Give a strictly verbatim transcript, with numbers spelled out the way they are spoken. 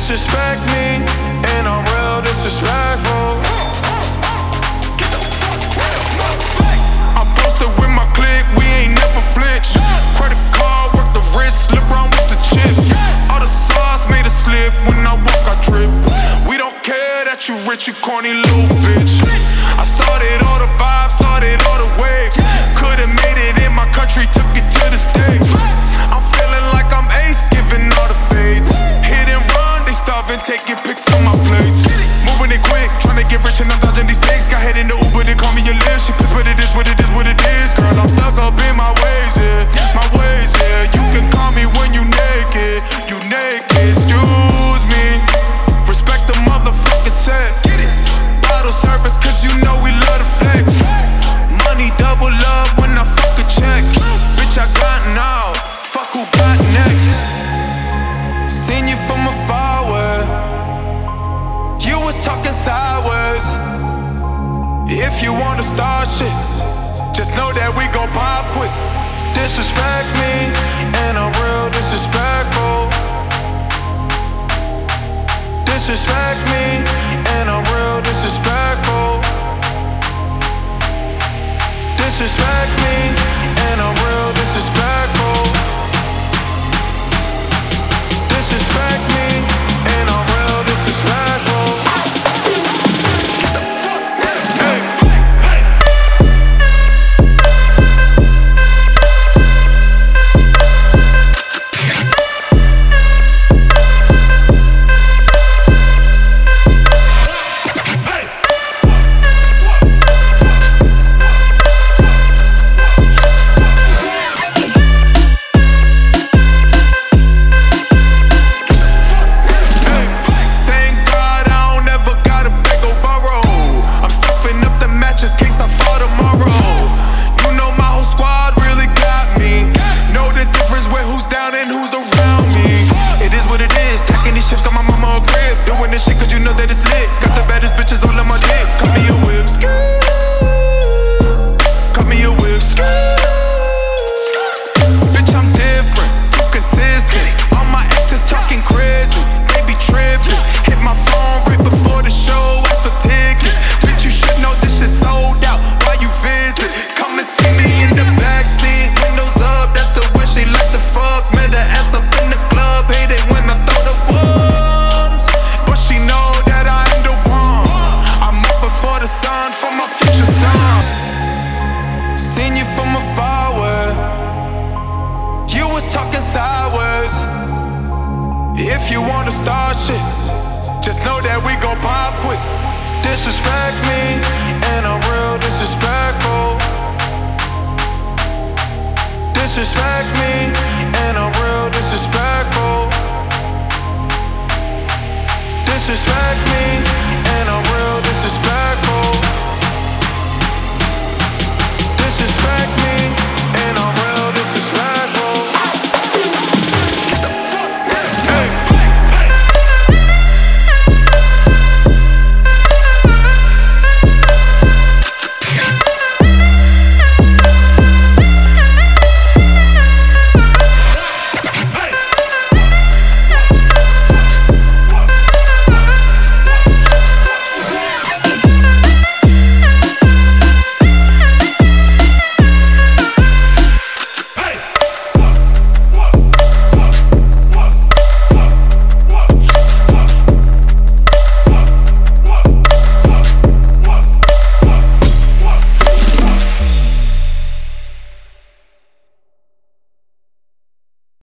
Disrespect me, and I'm real disrespectful. I'm posted with my clique, we ain't never flinch. Credit card, work the wrist, slip around with the chip. All the sauce made a slip, when I walk I trip. We don't care that you rich, you corny little bitch. I started all the vibes, started all the waves. Could've made it in my country, took it to the States. I'm feeling like I'm ace, giving all the fades. Hit and run, they starving, taking pics on my plates. Moving it quick, trying to get rich and I'm dodging these things. Got hit in the Uber, they call me a live. She pissed, what it is, what it is, what it is. Girl, I'm stuck up in my ways, yeah. My ways, yeah. You can call me when you naked. You naked, excuse me. Respect the motherfucking set. Bottle service, cause you know we love the flex. Money double up when I fuck a check. Bitch, I got now. Fuck who got next. Seen you from afar, where you was talking sideways. If you wanna start shit, just know that we gon' pop quick. Disrespect me, and I'm real disrespectful. Disrespect me, and I'm real disrespectful. Disrespect me, and I'm real disrespectful. Disrespect me, and I'm real disrespectful. If you wanna start shit, just know that we gon' pop quick. Disrespect me, and I'm real disrespectful. Disrespect me,